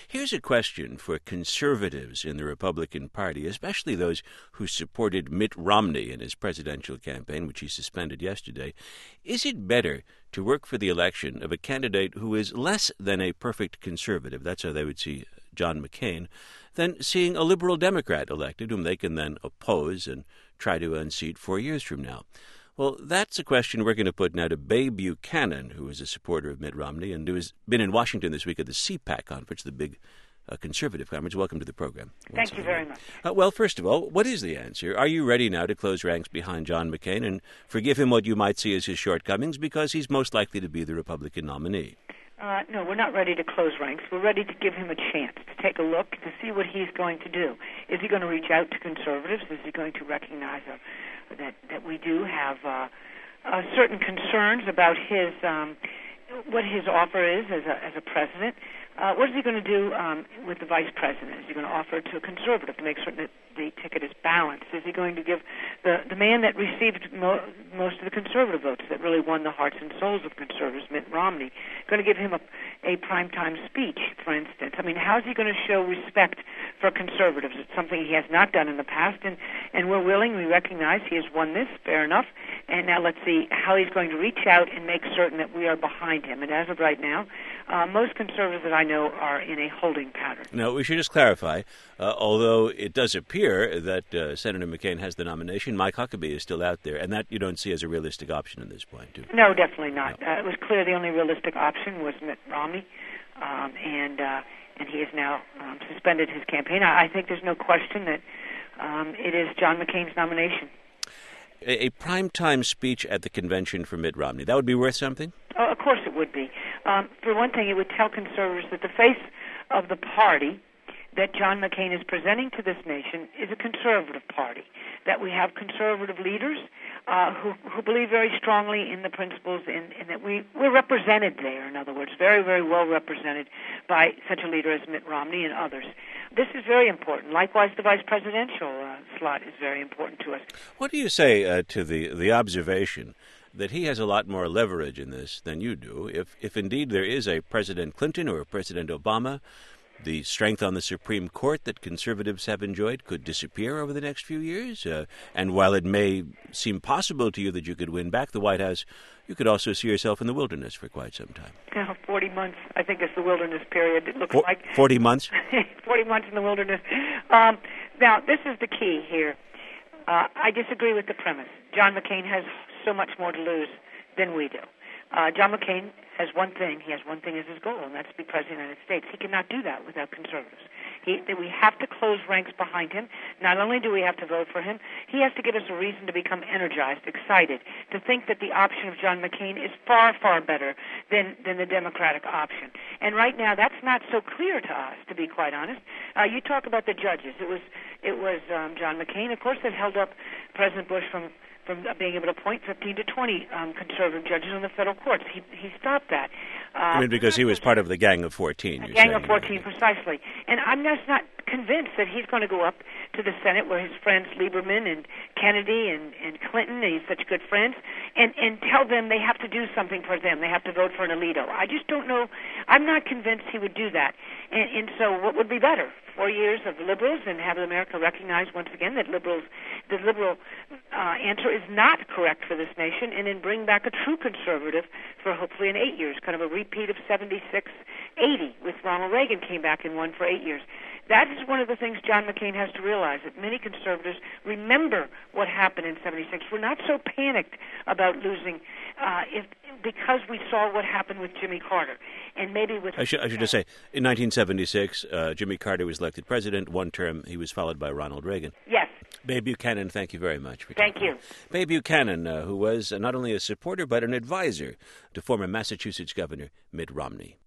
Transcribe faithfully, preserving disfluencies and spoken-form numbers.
Here's a question for conservatives in the Republican Party, especially those who supported Mitt Romney in his presidential campaign, which he suspended yesterday. Is it better to work for the election of a candidate who is less than a perfect conservative, that's how they would see John McCain, than seeing a liberal Democrat elected whom they can then oppose and try to unseat four years from now? Well, that's a question we're going to put now to Bay Buchanan, who is a supporter of Mitt Romney and who has been in Washington this week at the C PAC conference, the big uh, conservative conference. Welcome to the program. Thank you very much. Uh, well, first of all, what is the answer? Are you ready now to close ranks behind John McCain and forgive him what you might see as his shortcomings because he's most likely to be the Republican nominee? Uh, no, we're not ready to close ranks. We're ready to give him a chance to take a look, to see what he's going to do. Is he going to reach out to conservatives? Is he going to recognize a that that we do have uh, uh, certain concerns about his um, what his offer is as a as a president. Uh, what is he going to do um, with the vice president? Is he going to offer it to a conservative to make certain that the ticket is balanced? Is he going to give the the man that received mo- most of the conservative votes, that really won the hearts and souls of conservatives, Mitt Romney, going to give him a, a primetime speech, for instance? I mean, how is he going to show respect for conservatives? It's something he has not done in the past, and, and we're willing, we recognize he has won this, fair enough, and now let's see how he's going to reach out and make certain that we are behind him. And as of right now, uh, most conservatives that I know are in a holding pattern. Now, we should just clarify, uh, although it does appear that uh, Senator McCain has the nomination, Mike Huckabee is still out there, and that you don't see as a realistic option at this point, do you? No, definitely not. No. Uh, it was clear the only realistic option was Mitt Romney, um, and uh, and he has now um, suspended his campaign. I, I think there's no question that um, it is John McCain's nomination. A, a primetime speech at the convention for Mitt Romney, that would be worth something? Oh, of course it would be. Um, for one thing, it would tell conservatives that the face of the party that John McCain is presenting to this nation is a conservative party, that we have conservative leaders uh, who, who believe very strongly in the principles and, and that we, we're represented there, in other words, very, very well represented by such a leader as Mitt Romney and others. This is very important. Likewise, the vice presidential uh, slot is very important to us. What do you say uh, to the, the observation that he has a lot more leverage in this than you do? If, if indeed there is a President Clinton or a President Obama, the strength on the Supreme Court that conservatives have enjoyed could disappear over the next few years. Uh, and while it may seem possible to you that you could win back the White House, you could also see yourself in the wilderness for quite some time. Now, forty months, I think, is the wilderness period. It looks For, like forty months? forty months in the wilderness. Um, now, this is the key here. Uh, I disagree with the premise. John McCain has so much more to lose than we do. Uh, John McCain has one thing. He has one thing as his goal, and that's to be President of the United States. He cannot do that without conservatives. He, we have to close ranks behind him. Not only do we have to vote for him, he has to give us a reason to become energized, excited, to think that the option of John McCain is far, far better than, than the Democratic option. And right now, that's not so clear to us, to be quite honest. Uh, you talk about the judges. It was, it was um, John McCain, of course, that held up President Bush from from being able to appoint fifteen to twenty um, conservative judges on the federal courts. He he stopped that. Uh, I mean, because he was part of the Gang of fourteen. You're Gang saying. of fourteen, precisely. And I'm just not convinced that he's going to go up to the Senate where his friends Lieberman and Kennedy and, and Clinton, and he's such good friends, and, and tell them they have to do something for them. They have to vote for an Alito. I just don't know. I'm not convinced he would do that. And, and so what would be better? Four years of liberals and have America recognize once again that liberals, the liberal uh, answer is not correct for this nation, and then bring back a true conservative for hopefully in eight years, kind of a repeat of seventy-six eighty with Ronald Reagan came back and won for eight years. That is one of the things John McCain has to realize, that many conservatives remember what happened in seventy-six. We're not so panicked about losing uh, if, because we saw what happened with Jimmy Carter. And maybe with... I should, I should just say, in nineteen seventy-six, uh, Jimmy Carter was elected president. One term, he was followed by Ronald Reagan. Yes. Bay Buchanan, thank you very much. For thank you. Bay Buchanan, uh, who was uh, not only a supporter but an advisor to former Massachusetts Governor Mitt Romney.